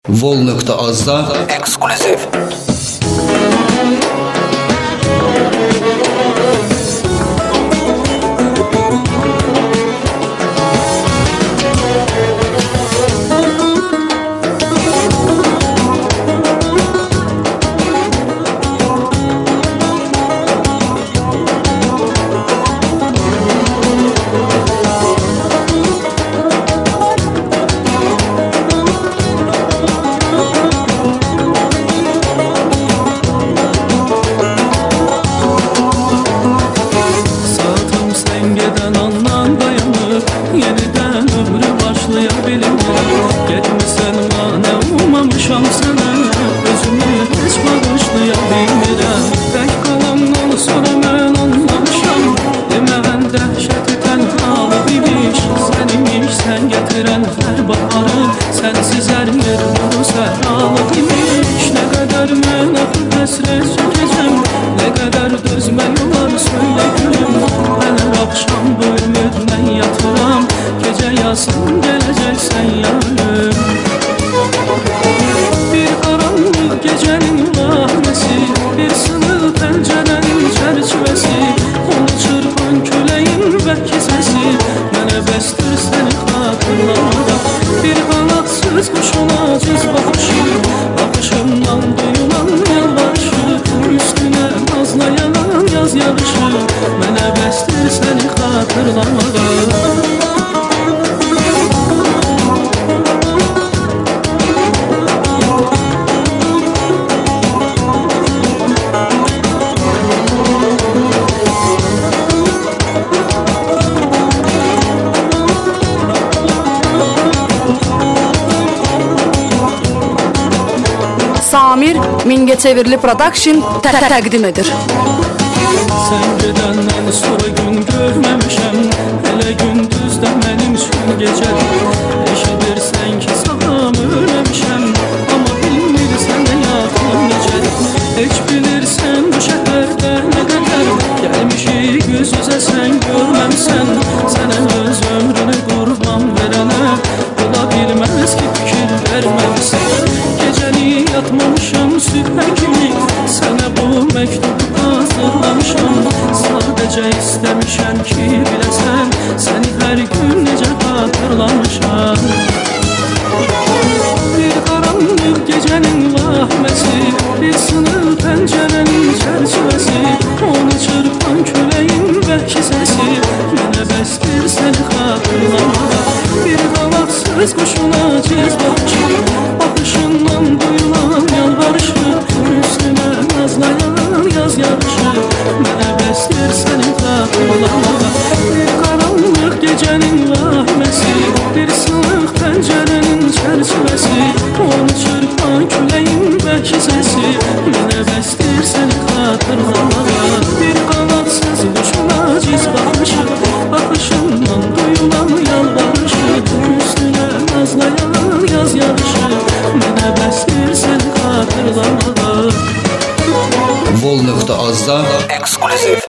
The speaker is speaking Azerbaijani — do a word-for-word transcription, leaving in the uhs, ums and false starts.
Vol.az-da ekskluziv. Yeniden ömrü başlayabilirim. Getmişsen mane ummamışam sana, özümü hiç bağışlayabilmirəm. Tək qalandan sonra mən anlamışam, deməyən dəhşəti tənhalı biliş. Sən imiş, sən gətirən hər baharı, sənsiz hər yer nuru səhralı imiş. Nə qədər mən axı həsrət çəkəcəm, nə qədər dözmək olar söylə gülüm. Mən hər axşam bu ümidlə yatıram, gecə yazsın gələcəksən yarım. Bir qaranlıq gecənin vahməsi, bir sınıq pəncərənin çərçivəsi, onu çırpan küləyin bəlkə səsi, mənə bəsdir səni xatırlamada. Bir qanadsız quşun aciz baxışı, baxışımdan duyulan yalvarışı, üstünə nazlayan yaz yağışı, mənə bəsdir səni xatırlamada. Samir Mingəçevirli Production tə təqdim edir. Sən gedəndən sonra gün görməmişəm, elə gündüzdə mənim üçün gecədir. Eşidirsən ki sağam ölməmişəm, amma bilmirsən də yadım necədir. Heç bilirsən bu şəhərdə nə qədər gəlmişik yüz üzə sən görməmsən. Sənə öz ömrünü qurban verənə ola bilməz ki fikir verməmsən. Gecəni yatmamışam sübhə kimi, sənə bu məktubu hazırlamışam. Sadəcə istəmişəm ki biləsən, səni hər gün necə xatırlamışam. Bir qaranlıq gecənin vahməsi, bir sınıq pəncərənin çərçivəsi, onu çırpan küləyin bəlkə səsi, mənə bəsdir səni xatırlamada. Bir qanadsız quşun aciz baxışı, baxışından duyulan yalvarışı, üstünə nazlayan yaz yağışı, mənə bəsdir səni xatırlamada. Bir qaranlıq gecənin vahməsi, bir sınıq pəncərənin çərçivəsi, onu çırpan küləyin bəlkə səsi, mənə bəsdir səni xatırlamada. Bir qanadsız quşun aciz baxışı, baxışından duyulan yalvarışı, üstünə nazlayan yaz yağışı, mənə bəsdir səni xatırlamada. Vol.az-da ekskluziv.